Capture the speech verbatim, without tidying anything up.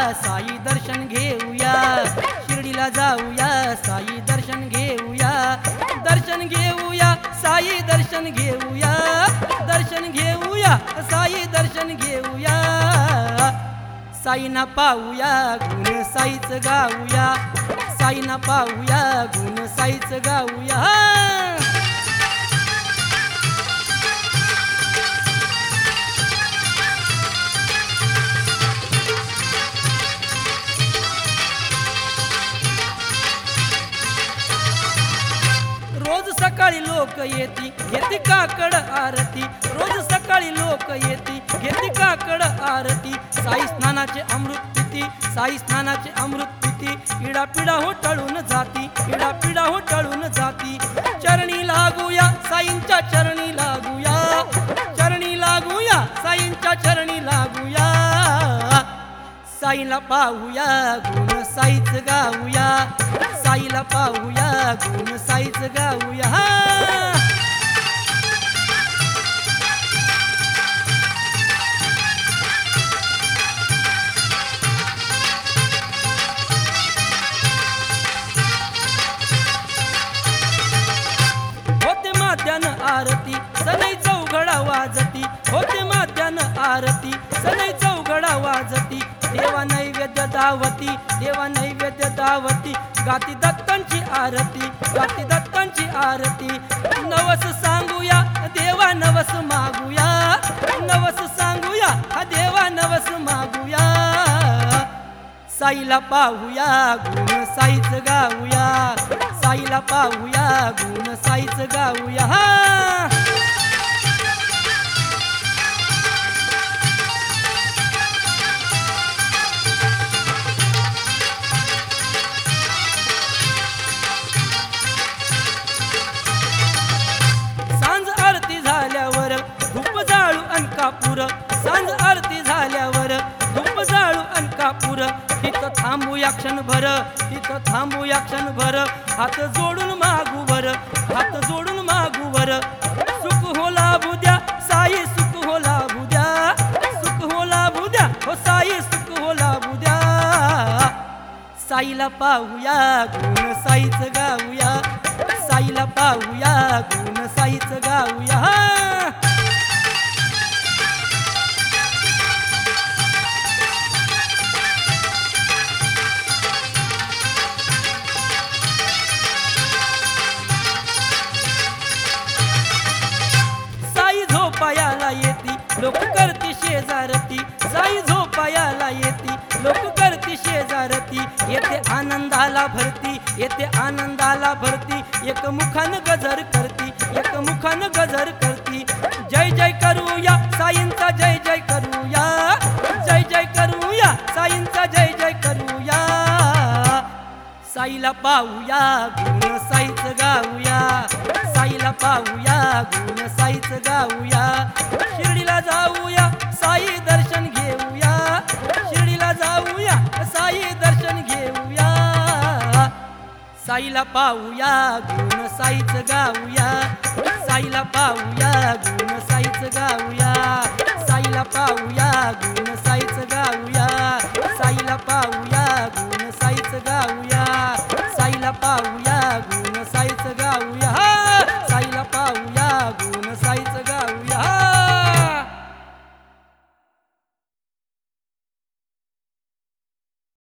साई दर्शन घेऊया, शिर्डीला जाऊया साई दर्शन घेऊया, दर्शन घेऊया साई दर्शन घेऊया, दर्शन घेऊया साई दर्शन घेऊया, साईना पाहूया गुण साईच गाऊया, साईना पाहूया गुण साईच गाऊया. रोज सकाळी लोक येती घेती काकड आरती, रोज सकाळी लोक येती घेती काकड आरती, साई स्नानाचे अमृत पिती, साई स्नानाचे अमृत पिती, इडा पिडा हो टळून जाती, इडा पिडा हो टळून जाती, चरणी लागूया साईंच्या चरणी लागूया, चरणी लागूया साईंच्या चरणी लागूया, साईला पाहूया गुण साईच गाऊया, साईला पाहूया गुण साईच गाऊया. होते माध्यान आरती सनई चौघडा वाजती, होते माध्यान आरती सनई चौघडा वाजती, देवा नैवेद्य दावती, देवा नैवेद्य दावती, गाती दत्तांची आरती, गाती दत्तांची आरती, नवस सांगूया देवा नवस मागूया, नवस सांगूया हा देवा नवस मागूया, साईला पाहूया गुण साईच गाऊया, साईला पाहूया गुण साईच गाऊया. सांज आरती झाल्यावर धूप जाळू अनकापूर, सांज आरती झाल्यावर धूप जाळू अनकापूर, तिथं थांबूया क्षणभर, तिथं थांबूया क्षणभर, हात जोडून मागूवर, हात जोडून मागूवर, सुख हो लाभू द्या साई सुख हो लाभू द्या, सुख हो लाभू द्या हो साई सुख हो लाभू द्या, साईला पाहूया गुण साईच गाऊया, साईला पाहूया गुण साईच गाऊया. साई झोपायाला येती लोक करती शेजारती, साई झोपायाला येती लोक करती शेजारती, येते आनंदाला भरती, येते आनंदाला भरती, एक मुखान गजर करती, एक मुखान गजर करती, जय जय करूया साईंचा जय जय करूया, जय जय करूया साईंचा जय जय करूया, साईला पाहूया गुण साईच गाऊया, साईला पाहूया गुण साईच गाऊया, शिर्डीला जाऊया साई दर्शन घेऊया, शिर्डीला जाऊया साई दर्शन घेऊया, साईला पाहूया गुण साईच गाऊया, साईला पाहूया गुण साईच गाऊया, साईला पाहूया गुण साईच गाऊया, साईला पाहूया गुण साईच गाऊया.